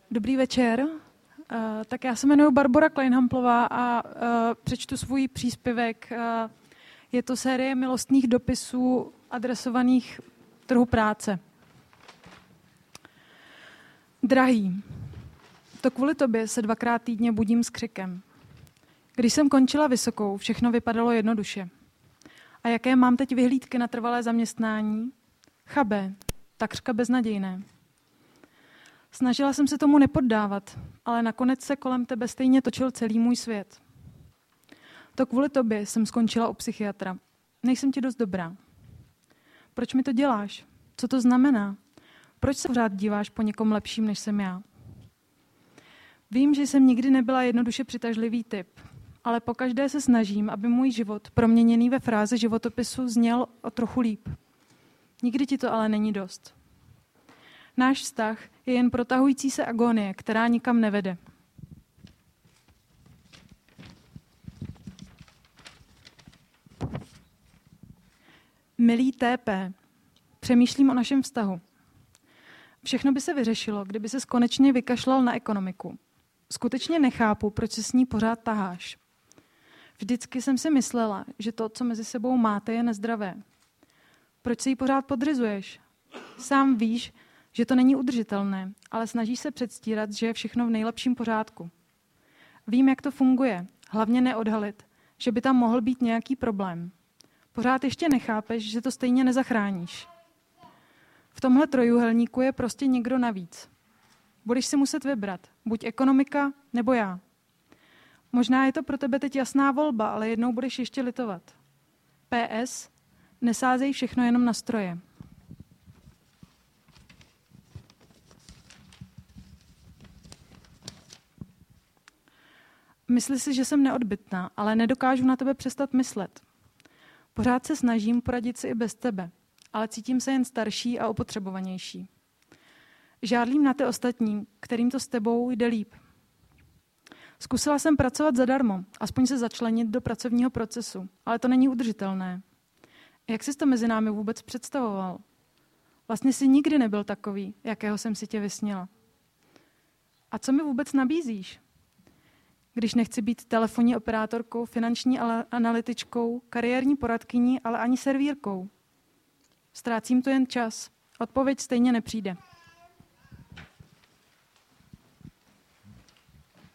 Dobrý večer. Tak já se jmenuji Barbora Kleinhamplová a přečtu svůj příspěvek. Je to série milostných dopisů adresovaných trhu práce. Drahý, to kvůli tobě se 2krát týdně budím s křikem. Když jsem končila vysokou, všechno vypadalo jednoduše. A jaké mám teď vyhlídky na trvalé zaměstnání? Chabé, takřka beznadějné. Snažila jsem se tomu nepoddávat, ale nakonec se kolem tebe stejně točil celý můj svět. To kvůli tobě jsem skončila u psychiatra. Nejsem ti dost dobrá. Proč mi to děláš? Co to znamená? Proč se pořád díváš po někom lepším, než jsem já? Vím, že jsem nikdy nebyla jednoduše přitažlivý typ, ale pokaždé se snažím, aby můj život, proměněný ve fráze životopisu, zněl o trochu líp. Nikdy ti to ale není dost. Náš vztah je jen protahující se agonie, která nikam nevede. Milý TP, přemýšlím o našem vztahu. Všechno by se vyřešilo, kdyby ses konečně vykašlal na ekonomiku. Skutečně nechápu, proč se s ní pořád taháš. Vždycky jsem si myslela, že to, co mezi sebou máte, je nezdravé. Proč se jí pořád podřizuješ? Sám víš, že to není udržitelné, ale snažíš se předstírat, že je všechno v nejlepším pořádku. Vím, jak to funguje, hlavně neodhalit, že by tam mohl být nějaký problém. Pořád ještě nechápeš, že to stejně nezachráníš. V tomhle trojúhelníku je prostě někdo navíc. Budeš si muset vybrat, buď ekonomika, nebo já. Možná je to pro tebe teď jasná volba, ale jednou budeš ještě litovat. PS. Nesázej všechno jenom na stroje. Myslí si, že jsem neodbytná, ale nedokážu na tebe přestat myslet. Pořád se snažím poradit si i bez tebe, ale cítím se jen starší a opotřebovanější. Žádlím na ty ostatní, kterým to s tebou jde líp. Zkusila jsem pracovat zadarmo, aspoň se začlenit do pracovního procesu, ale to není udržitelné. Jak jsi to mezi námi vůbec představoval? Vlastně jsi nikdy nebyl takový, jakého jsem si tě vysnila. A co mi vůbec nabízíš? Když nechci být telefonní operátorkou, finanční analytičkou, kariérní poradkyní, ale ani servírkou. Ztrácím to jen čas. Odpověď stejně nepřijde.